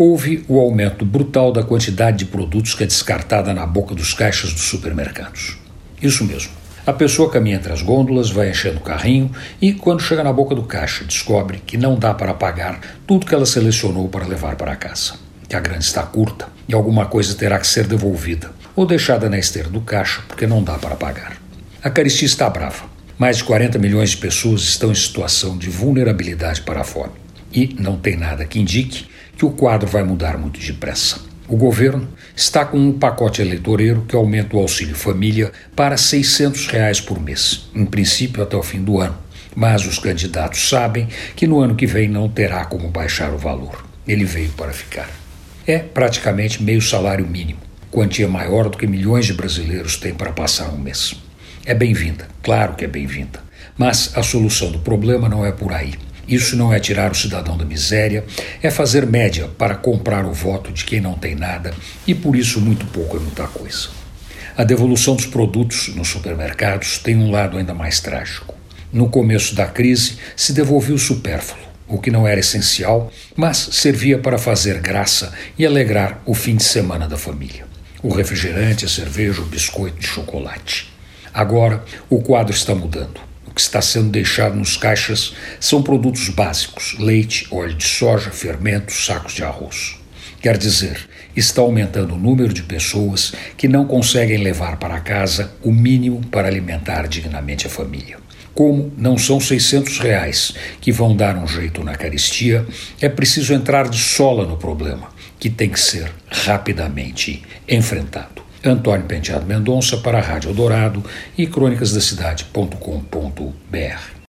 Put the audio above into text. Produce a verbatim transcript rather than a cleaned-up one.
houve o aumento brutal da quantidade de produtos que é descartada na boca dos caixas dos supermercados. Isso mesmo. A pessoa caminha entre as gôndolas, vai enchendo o carrinho e, quando chega na boca do caixa, descobre que não dá para pagar tudo que ela selecionou para levar para casa. Que a grana está curta e alguma coisa terá que ser devolvida ou deixada na esteira do caixa porque não dá para pagar. A carestia está brava. Mais de quarenta milhões de pessoas estão em situação de vulnerabilidade para a fome. E não tem nada que indique que o quadro vai mudar muito depressa. O governo está com um pacote eleitoreiro que aumenta o Auxílio Família para seiscentos reais por mês, em princípio até o fim do ano. Mas os candidatos sabem que no ano que vem não terá como baixar o valor. Ele veio para ficar. É praticamente meio salário mínimo, quantia maior do que milhões de brasileiros têm para passar um mês. É bem-vinda, claro que é bem-vinda, mas a solução do problema não é por aí. Isso não é tirar o cidadão da miséria, é fazer média para comprar o voto de quem não tem nada e por isso muito pouco é muita coisa. A devolução dos produtos nos supermercados tem um lado ainda mais trágico. No começo da crise se devolvia o supérfluo, o que não era essencial, mas servia para fazer graça e alegrar o fim de semana da família. O refrigerante, a cerveja, o biscoito de chocolate. Agora o quadro está mudando. O que está sendo deixado nos caixas são produtos básicos, leite, óleo de soja, fermentos, sacos de arroz. Quer dizer, está aumentando o número de pessoas que não conseguem levar para casa o mínimo para alimentar dignamente a família. Como não são seiscentos reais que vão dar um jeito na carestia, é preciso entrar de sola no problema, que tem que ser rapidamente enfrentado. Antônio Penteado Mendonça para a Rádio Eldorado e crônicas da cidade ponto com ponto br.